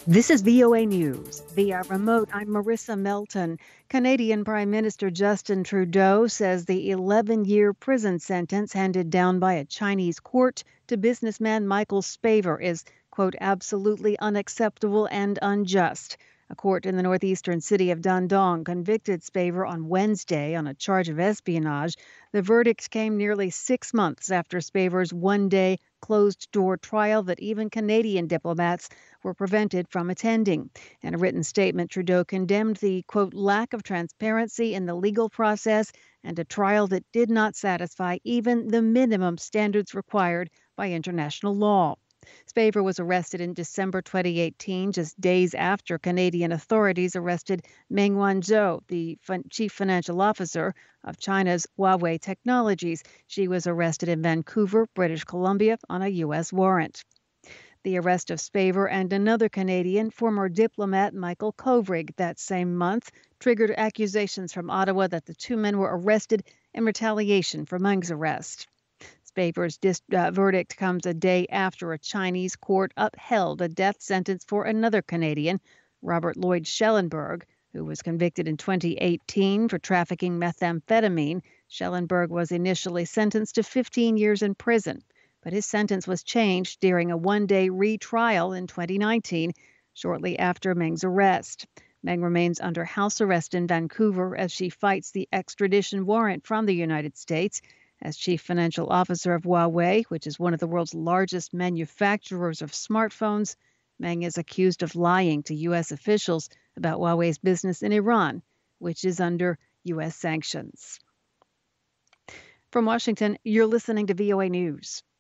This is VOA News. Via remote, I'm Marissa Melton. Canadian Prime Minister Justin Trudeau says the 11-year prison sentence handed down by a Chinese court to businessman Michael Spavor is, quote, absolutely unacceptable and unjust. A court in the northeastern city of Dundong convicted Spavor on Wednesday on a charge of espionage. The verdict came nearly 6 months after Spavor's one-day closed-door trial that even Canadian diplomats were prevented from attending. In a written statement, Trudeau condemned the, quote, lack of transparency in the legal process and a trial that did not satisfy even the minimum standards required by international law. Spavor was arrested in December 2018, just days after Canadian authorities arrested Meng Wanzhou, the chief financial officer of China's Huawei Technologies. She was arrested in Vancouver, British Columbia, on a U.S. warrant. The arrest of Spavor and another Canadian, former diplomat Michael Kovrig, that same month triggered accusations from Ottawa that the two men were arrested in retaliation for Meng's arrest. Spavor's verdict comes a day after a Chinese court upheld a death sentence for another Canadian, Robert Lloyd Schellenberg, who was convicted in 2018 for trafficking methamphetamine. Schellenberg was initially sentenced to 15 years in prison, but his sentence was changed during a one-day retrial in 2019, shortly after Meng's arrest. Meng remains under house arrest in Vancouver as she fights the extradition warrant from the United States. As chief financial officer of Huawei, which is one of the world's largest manufacturers of smartphones, Meng is accused of lying to U.S. officials about Huawei's business in Iran, which is under U.S. sanctions. From Washington, you're listening to VOA News.